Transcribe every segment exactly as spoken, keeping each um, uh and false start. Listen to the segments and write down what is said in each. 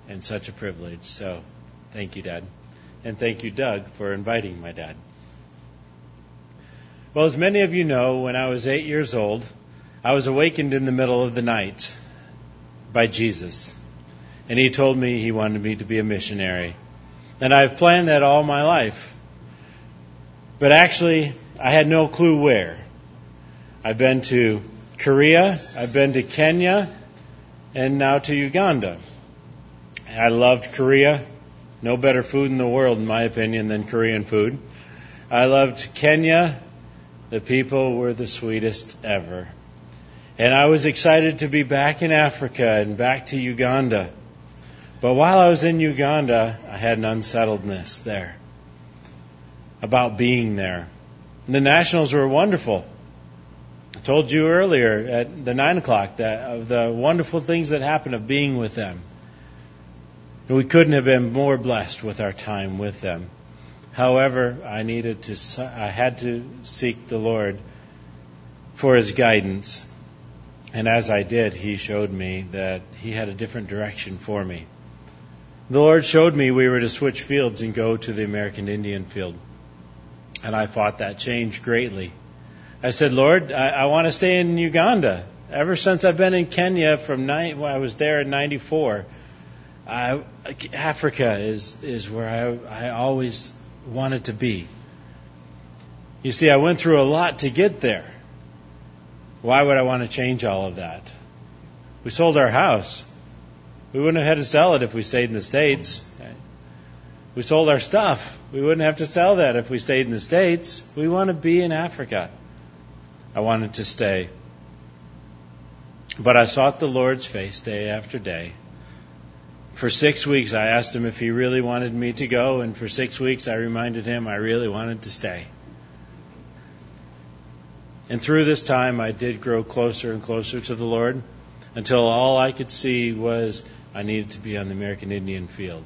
and such a privilege. So thank you, Dad. And thank you, Doug, for inviting my dad. Well, as many of you know, when I was eight years old, I was awakened in the middle of the night by Jesus. And he told me he wanted me to be a missionary. And I've planned that all my life. But actually, I had no clue where. I've been to Korea, I've been to Kenya, and now to Uganda. I loved Korea. No better food in the world, in my opinion, than Korean food. I loved Kenya. The people were the sweetest ever. And I was excited to be back in Africa and back to Uganda. But while I was in Uganda, I had an unsettledness there about being there. And the Nationals were wonderful. I told you earlier at the nine o'clock that of the wonderful things that happened of being with them. And we couldn't have been more blessed with our time with them. However, I needed to, I had to seek the Lord for His guidance. And as I did, He showed me that He had a different direction for me. The Lord showed me we were to switch fields and go to the American Indian field. And I thought that changed greatly. I said, Lord, I, I want to stay in Uganda. Ever since I've been in Kenya from nine, well, I was there in ninety-four. I, Africa is is where I, I always wanted to be. You see, I went through a lot to get there. Why would I want to change all of that? We sold our house. We wouldn't have had to sell it if we stayed in the States. We sold our stuff. We wouldn't have to sell that if we stayed in the States. We want to be in Africa. I wanted to stay. But I sought the Lord's face day after day. For six weeks, I asked Him if He really wanted me to go, and for six weeks, I reminded Him I really wanted to stay. And through this time, I did grow closer and closer to the Lord, until all I could see was I needed to be on the American Indian field.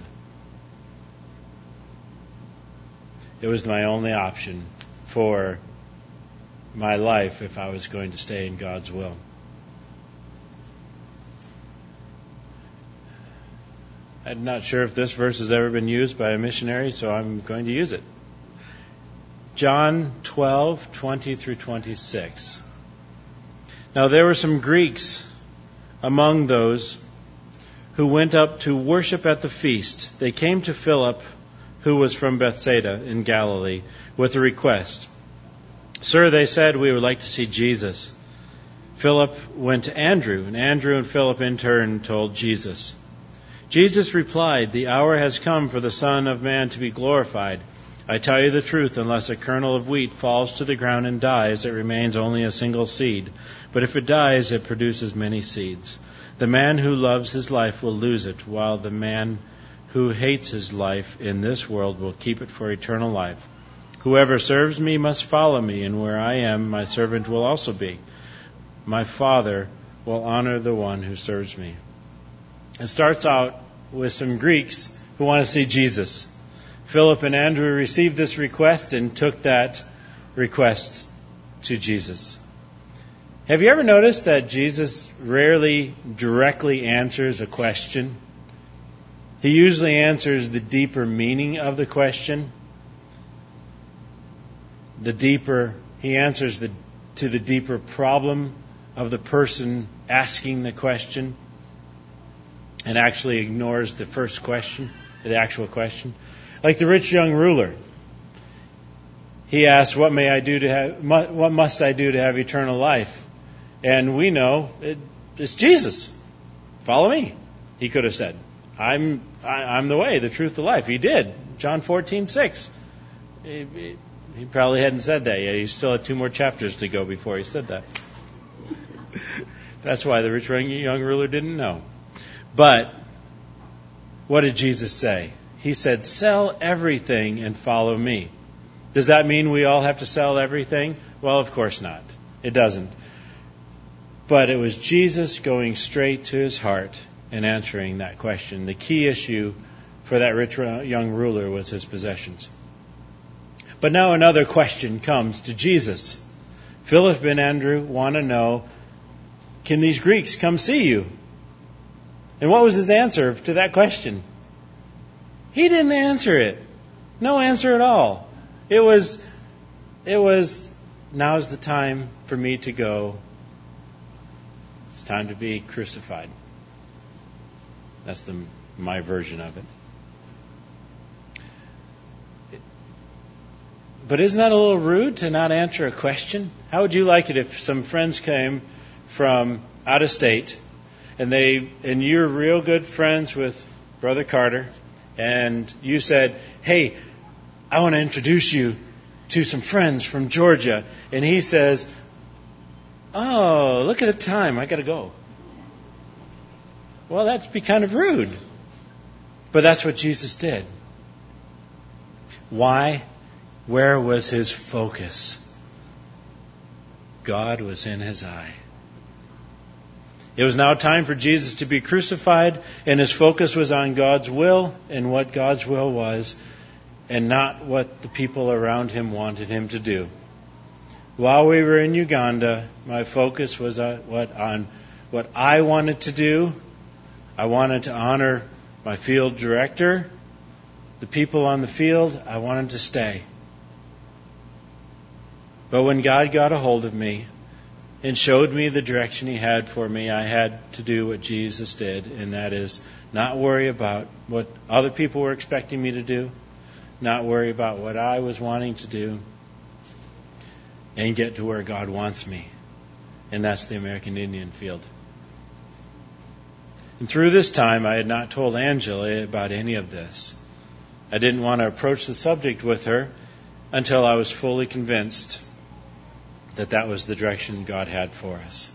It was my only option for my life if I was going to stay in God's will. I'm not sure if this verse has ever been used by a missionary, so I'm going to use it. John twelve, twenty through twenty-six. Now there were some Greeks among those who went up to worship at the feast. They came to Philip, who was from Bethsaida in Galilee, with a request. Sir, they said, we would like to see Jesus. Philip went to Andrew, and Andrew and Philip in turn told Jesus. Jesus replied, the hour has come for the Son of Man to be glorified. I tell you the truth, unless a kernel of wheat falls to the ground and dies, it remains only a single seed. But if it dies, it produces many seeds. The man who loves his life will lose it, while the man who hates his life in this world will keep it for eternal life. Whoever serves me must follow me, and where I am, my servant will also be. My Father will honor the one who serves me. It starts out with some Greeks who want to see Jesus. Philip and Andrew received this request and took that request to Jesus. Have you ever noticed that Jesus rarely directly answers a question? He usually answers the deeper meaning of the question. The deeper, he answers the, to the deeper problem of the person asking the question, and actually ignores the first question, the actual question. Like the rich young ruler. He asked, what may I do to have, what must I do to have eternal life? And we know it, it's Jesus. Follow me, he could have said. I'm I, I'm the way, the truth, the life. He did. John fourteen six. He, he, he probably hadn't said that yet. He still had two more chapters to go before he said that. That's why the rich young ruler didn't know. But what did Jesus say? He said, sell everything and follow me. Does that mean we all have to sell everything? Well, of course not. It doesn't. But it was Jesus going straight to his heart and answering that question. The key issue for that rich young ruler was his possessions. But now another question comes to Jesus. Philip and Andrew want to know, can these Greeks come see you? And what was his answer to that question? He didn't answer it. No answer at all. It was, it was, now's the time for me to go. It's time to be crucified. That's the my version of it. But isn't that a little rude to not answer a question? How would you like it if some friends came from out of state and they and you're real good friends with Brother Carter and you said, "Hey, I want to introduce you to some friends from Georgia," and he says, "Oh, look at the time, I got to go." Well, that'd be kind of rude. But that's what Jesus did. Why? Where was his focus? God was in his eye. It was now time for Jesus to be crucified, and his focus was on God's will and what God's will was, and not what the people around him wanted him to do. While we were in Uganda, my focus was on what, on what I wanted to do. I wanted to honor my field director, the people on the field. I wanted to stay. But when God got a hold of me and showed me the direction he had for me, I had to do what Jesus did, and that is not worry about what other people were expecting me to do, not worry about what I was wanting to do, and get to where God wants me, and that's the American Indian field. And through this time, I had not told Angela about any of this. I didn't want to approach the subject with her until I was fully convinced that that was the direction God had for us.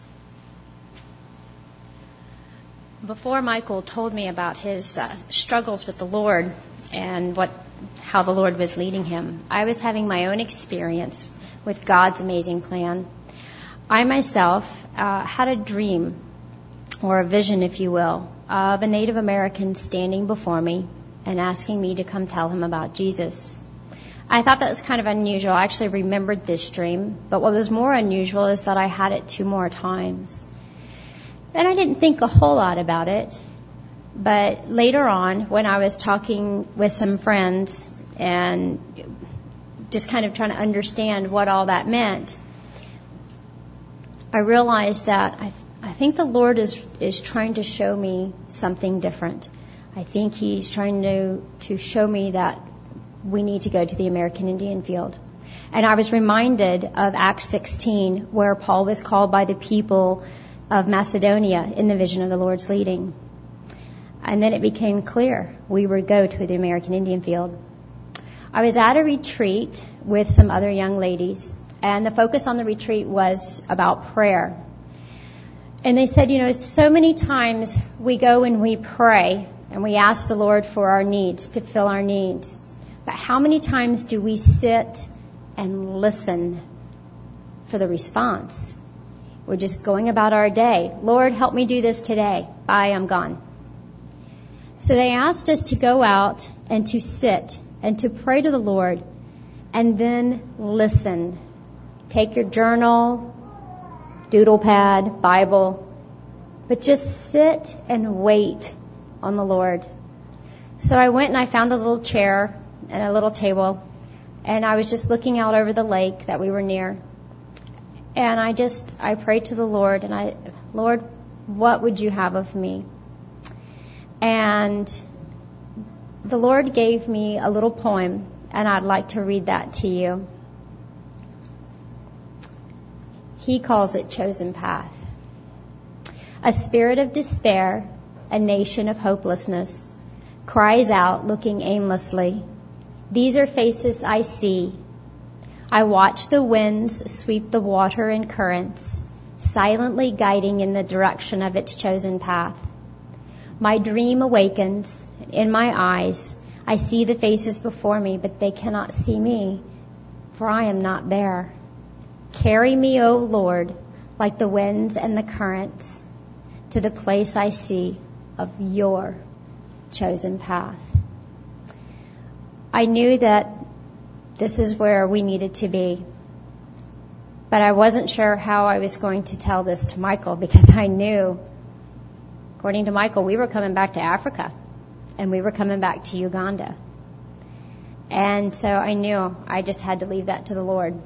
Before Michael told me about his uh, struggles with the Lord and what how the Lord was leading him, I was having my own experience with God's amazing plan. I myself uh, had a dream, or a vision, if you will, of a Native American standing before me and asking me to come tell him about Jesus. I thought that was kind of unusual. I actually remembered this dream, but what was more unusual is that I had it two more times. And I didn't think a whole lot about it, but later on, when I was talking with some friends and just kind of trying to understand what all that meant, I realized that I I think the Lord is is trying to show me something different. I think He's trying to, to show me that we need to go to the American Indian field. And I was reminded of Acts sixteen, where Paul was called by the people of Macedonia in the vision of the Lord's leading. And then it became clear we would go to the American Indian field. I was at a retreat with some other young ladies, and the focus on the retreat was about prayer. And they said, you know, so many times we go and we pray and we ask the Lord for our needs, to fill our needs. But how many times do we sit and listen for the response? We're just going about our day. Lord, help me do this today. Bye, I'm gone. So they asked us to go out and to sit and to pray to the Lord and then listen. Take your journal, doodle pad, Bible, but just sit and wait on the Lord. So I went and I found a little chair and a little table, and I was just looking out over the lake that we were near. And I just, I prayed to the Lord, and I, Lord, what would you have of me? And the Lord gave me a little poem, and I'd like to read that to you. He calls it Chosen Path. A spirit of despair, a nation of hopelessness, cries out looking aimlessly. These are faces I see. I watch the winds sweep the water in currents, silently guiding in the direction of its chosen path. My dream awakens. In my eyes, I see the faces before me, but they cannot see me, for I am not there. Carry me, O Lord, like the winds and the currents, to the place I see of your chosen path. I knew that this is where we needed to be, but I wasn't sure how I was going to tell this to Michael, because I knew according to Michael, we were coming back to Africa, and we were coming back to Uganda. And so I knew I just had to leave that to the Lord.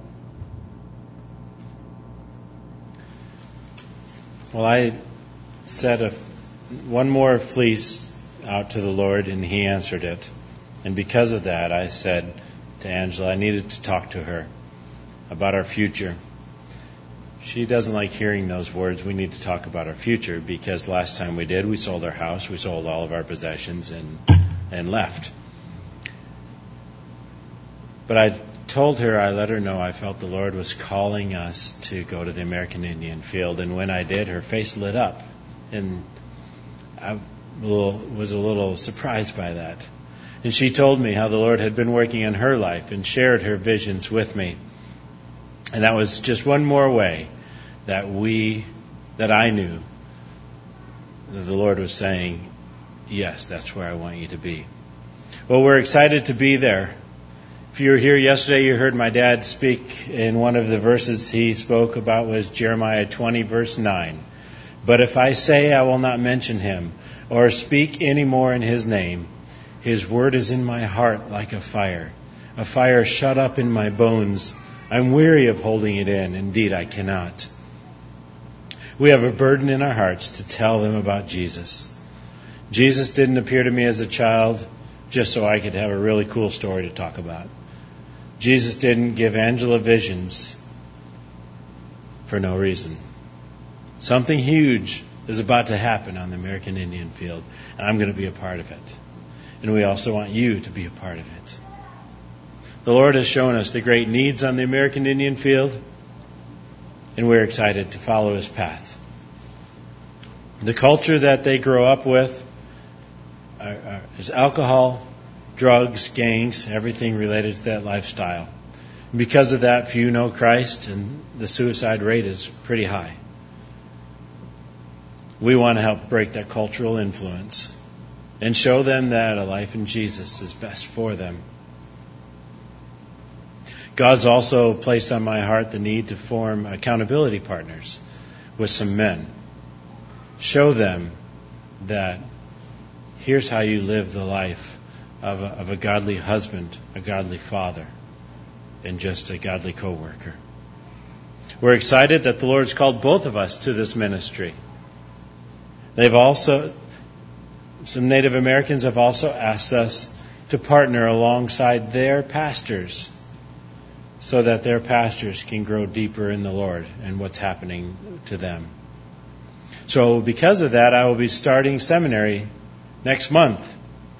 Well, I said a, one more fleece out to the Lord, and He answered it. And because of that, I said to Angela, I needed to talk to her about our future. She doesn't like hearing those words. We need to talk about our future, because last time we did, we sold our house, we sold all of our possessions, and and left. But I told her, I let her know I felt the Lord was calling us to go to the American Indian field. And when I did, her face lit up. And I was a little surprised by that. And she told me how the Lord had been working in her life and shared her visions with me. And that was just one more way that we, that I knew that the Lord was saying, yes, that's where I want you to be. Well, we're excited to be there. If you were here yesterday, you heard my dad speak, in one of the verses he spoke about was Jeremiah twenty, verse nine. But if I say I will not mention him or speak any more in his name, his word is in my heart like a fire, a fire shut up in my bones. I'm weary of holding it in. Indeed, I cannot. We have a burden in our hearts to tell them about Jesus. Jesus didn't appear to me as a child just so I could have a really cool story to talk about. Jesus didn't give Angela visions for no reason. Something huge is about to happen on the American Indian field, and I'm going to be a part of it. And we also want you to be a part of it. The Lord has shown us the great needs on the American Indian field, and we're excited to follow His path. The culture that they grow up with are, are, is alcohol, drugs, gangs, everything related to that lifestyle. And because of that, few know Christ, and the suicide rate is pretty high. We want to help break that cultural influence and show them that a life in Jesus is best for them. God's also placed on my heart the need to form accountability partners with some men. Show them that here's how you live the life of a, of a godly husband, a godly father, and just a godly co-worker. We're excited that the Lord's called both of us to this ministry. They've also, some Native Americans have also asked us to partner alongside their pastors so that their pastors can grow deeper in the Lord and what's happening to them. So because of that, I will be starting seminary next month.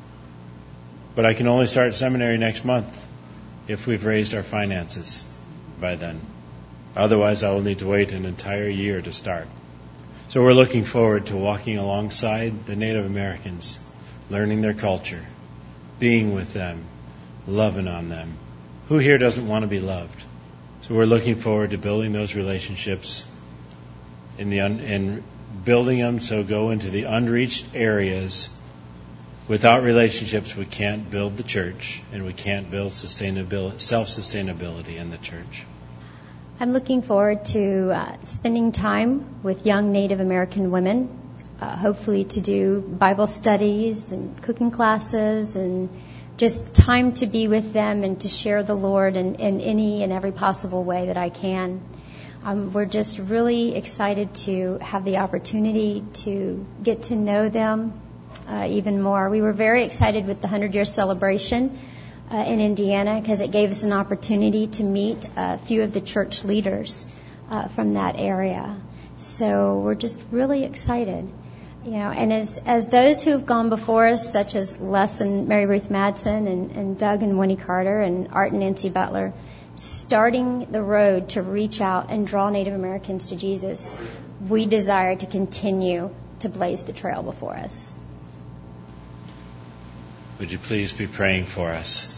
But I can only start seminary next month if we've raised our finances by then. Otherwise, I will need to wait an entire year to start. So we're looking forward to walking alongside the Native Americans, learning their culture, being with them, loving on them. Who here doesn't want to be loved? So we're looking forward to building those relationships in the un- and building them so go into the unreached areas. Without relationships, we can't build the church, and we can't build sustainability, self-sustainability in the church. I'm looking forward to uh, spending time with young Native American women, uh, hopefully to do Bible studies and cooking classes and just time to be with them and to share the Lord in, in any and every possible way that I can. Um, we're just really excited to have the opportunity to get to know them uh, even more. We were very excited with the hundred-year celebration uh, in Indiana because it gave us an opportunity to meet a few of the church leaders uh, from that area. So we're just really excited. You know, and as as those who have gone before us, such as Les and Mary Ruth Madsen and, and Doug and Winnie Carter and Art and Nancy Butler, starting the road to reach out and draw Native Americans to Jesus, we desire to continue to blaze the trail before us. Would you please be praying for us?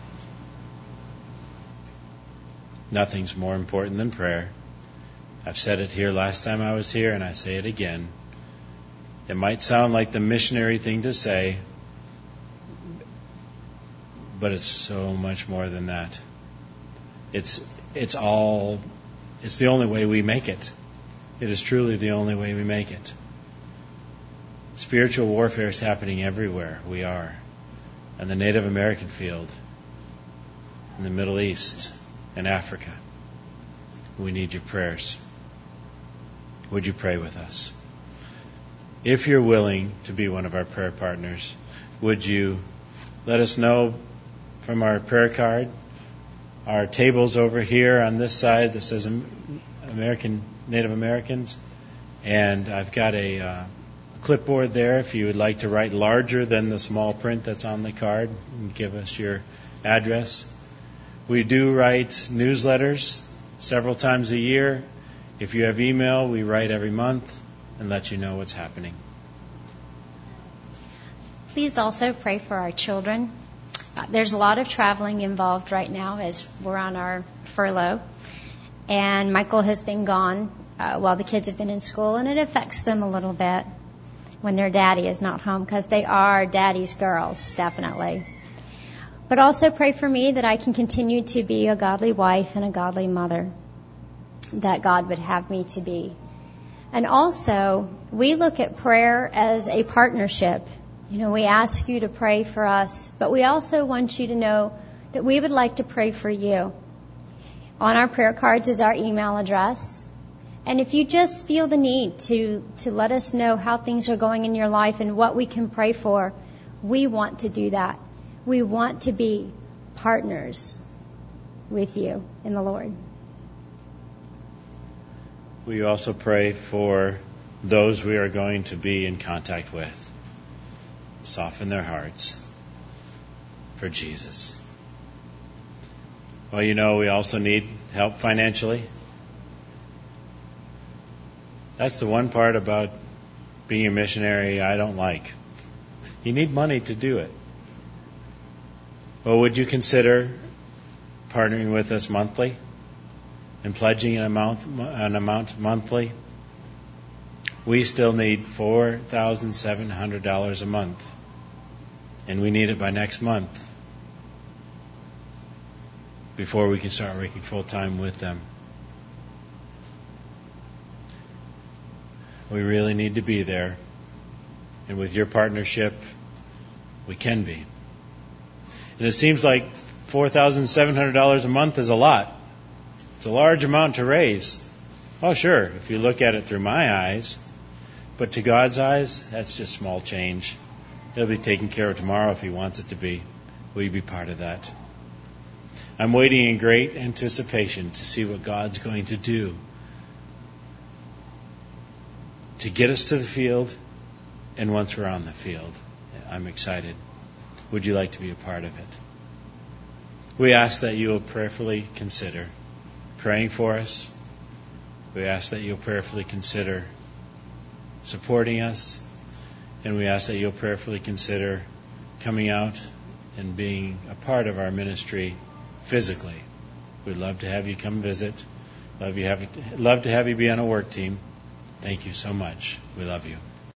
Nothing's more important than prayer. I've said it here last time I was here, and I say it again. It might sound like the missionary thing to say, but it's so much more than that. It's it's all, it's the only way we make it. It is truly the only way we make it. Spiritual warfare is happening everywhere we are. In the Native American field, in the Middle East, in Africa. We need your prayers. Would you pray with us? If you're willing to be one of our prayer partners, would you let us know from our prayer card? Our table's over here on this side that says American Native Americans. And I've got a uh, clipboard there if you would like to write larger than the small print that's on the card and give us your address. We do write newsletters several times a year. If you have email, we write every month and let you know what's happening. Please also pray for our children. Uh, there's a lot of traveling involved right now as we're on our furlough. And Michael has been gone uh, while the kids have been in school, and it affects them a little bit when their daddy is not home, because they are daddy's girls, definitely. But also pray for me that I can continue to be a godly wife and a godly mother that God would have me to be. And also, we look at prayer as a partnership. You know, we ask you to pray for us, but we also want you to know that we would like to pray for you. On our prayer cards is our email address. And if you just feel the need to, to let us know how things are going in your life and what we can pray for, we want to do that. We want to be partners with you in the Lord. We also pray for those we are going to be in contact with. Soften their hearts for Jesus. Well, you know, we also need help financially. That's the one part about being a missionary I don't like. You need money to do it. Well, would you consider partnering with us monthly and pledging an amount, an amount monthly? We still need four thousand seven hundred dollars a month, and we need it by next month before we can start working full time with them. We really need to be there, and with your partnership, we can be. And it seems like four thousand seven hundred dollars a month is a lot. It's a large amount to raise. Oh, sure, if you look at it through my eyes. But to God's eyes, that's just small change. It'll be taken care of tomorrow if He wants it to be. Will you be part of that? I'm waiting in great anticipation to see what God's going to do to get us to the field, and once we're on the field. I'm excited. Would you like to be a part of it? We ask that you will prayerfully consider praying for us. We ask that you'll prayerfully consider supporting us. And we ask that you'll prayerfully consider coming out and being a part of our ministry physically. We'd love to have you come visit. Love you have love to have you be on a work team. Thank you so much. We love you.